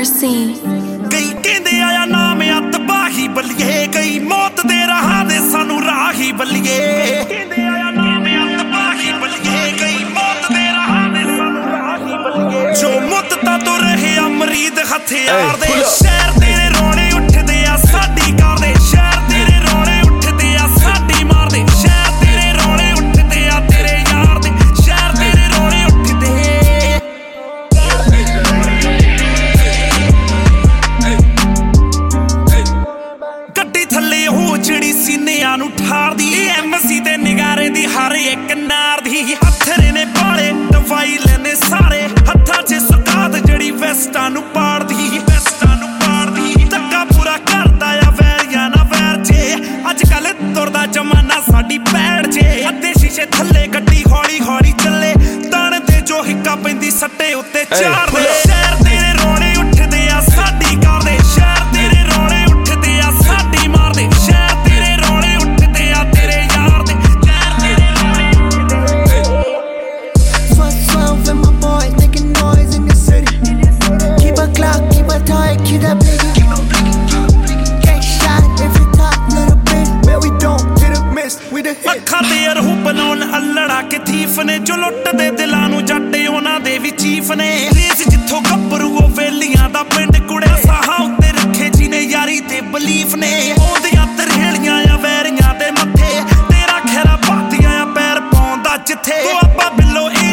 mercy. ਕਈ ਕਹਿੰਦੇ ਆਇਆ ਨਾਮ ਆ ਤਬਾਹੀ ਬੱਲੀਏ, ਕਈ ਮੌਤ ਦੇ ਰਾਹਾਂ ਦੇ ਸਾਨੂੰ ਰਾਹੀ ਬੱਲੀਏ। ਕਹਿੰਦੇ ਆਇਆ ਨਾਮ ਆ ਤਬਾਹੀ ਬੱਲੀਏ, ਕਈ ਮੌਤ ਦੇ ਰਾਹਾਂ ਦੇ ਸਾਨੂੰ ਰਾਹੀ ਬੱਲੀਏ। ਜੋ ਮੁੱਦਤਾਂ ਤੋਂ ਰਹੇ ਆ ਮਰੀਦ ਹਥਿਆਰ ਦੇ, ਸ਼ਹਿਰ ਤੇਰੇ ਰੋਣੇ ਉੱਠਦੇ ਆ ਸਾਡੀ ਕਾਰ ਦੇ, ਸ਼ਹਿਰ ਤੇਰੇ ਰੋਣੇ ਉੱਠਦੇ ਆ ਸਾਡੀ ਮਾਰ ਦੇ, ਸ਼ਹਿਰ ਤੇਰੇ ਰੋਣੇ ਉੱਠਦੇ ਆ ਤੇਰੇ ਯਾਰ ਦੇ, ਸ਼ਹਿਰ ਤੇਰੇ ਰੋਣੇ ਉੱਠਦੇ। ਗੱਡੀ ਥੱਲੇ ਉਹ ਜਿਹੜੀ ਸੀਨਿਆਂ ਨੂੰ ਠਾਰਦੀ, ਐਮਸੀ ਤੇ ਨਿਗਾਰੇ ਦੀ ਹਰ ਇੱਕ ਨਾਰ ਦੀ। ਹੱਥਰੇ ਨੇ ਬਾਲੇ ਦਵਾਈ ਲੈਨੇ ਸਾਰੇ, ਹੱਥਾਂ 'ਚ ਸੁਗਾਤ ਜਿਹੜੀ ਵੈਸਟਾਂ ਨੂੰ ਪਾੜਦੀ, ਵੈਸਟਾਂ ਨੂੰ ਪਾੜਦੀ। ਧੱਕਾ ਪੂਰਾ ਕਰਦਾ ਆ ਵੈਰੀਆਂ ਨਾ ਵੈਰ 'ਚ, ਅੱਜ ਕੱਲ ਤੁਰਦਾ ਜ਼ਮਾਨਾ ਸਾਡੀ ਪੈੜ 'ਚ। ਅੱਧੇ ਸ਼ੀਸ਼ੇ ਥੱਲੇ ਗੱਡੀ ਹੌਲੀ ਹੌਲੀ ਚੱਲੇ, ਤਣ ਦੇ ਜੋ ਹਿੱਕਾ ਪੈਂਦੀ ਸੱਟੇ ਉੱਤੇ ਚਾੜਦੇ। ਸ਼ਹਿਰ ਤੇਰੇ ਰੋਣੇ ਉੱਠਦੇ ਆ ਸਾਡੀ ਕਾਰ ਦੇ, ਸ਼ਹਿਰ ਤੇਰੇ ਰੋਣੇ ਉੱਠਦੇ ਆ ਸਾਡੀ ਮਾਰ ਦੇ, ਸ਼ਹਿਰ ਤੇਰੇ ਰੋਣੇ ਉੱਠਦੇ ਆ ਤੇਰੇ ਯਾਰ ਦੇ, ਸ਼ਹਿਰ ਤੇਰੇ ਰੋਣੇ ਉੱਠਦੇ। 12 and my boys making noise in the city. Keep a clock, keep a tight, keep that blinking. Get shot if you talk little bit, but we don't hit a miss, we the hit. ਅੱਖਾਂ ਤੇ ਅਰਹੂ ਬਣਾਉਣ ਅਲੜਾ ਕੇ thief ਨੇ, ਜੋ ਲੁੱਟਦੇ ਦਿਲਾਂ ਨੂੰ ਜੱਟ ਉਹਨਾਂ ਦੇ ਵੀ ਚੀਫ ਨੇ। ਰੇਸ ਜਿੱਥੋਂ ਗੱਭਰੂ ਉਹ ਵੇਲੀਆਂ ਦਾ ਪਿੰਡ ਕੁੜਿਆ, ਸਾਹਾਂ ਉੱਤੇ ਰੱਖੇ ਜਿਹਨੇ ਯਾਰੀ ਤੇ ਬਲੀਫ ਨੇ। ਆਉਂਦੀਆਂ ਤਰੇਲੀਆਂ ਆ ਵੈਰੀਆਂ ਦੇ ਮੱਥੇ, ਤੇਰਾ ਖੈਰਾ ਬਾਤੀਆਂ ਆ ਪੈਰ ਪਾਉਂਦਾ ਜਿੱਥੇ। ਤੂੰ ਆਪਾਂ ਬਿੱਲੋ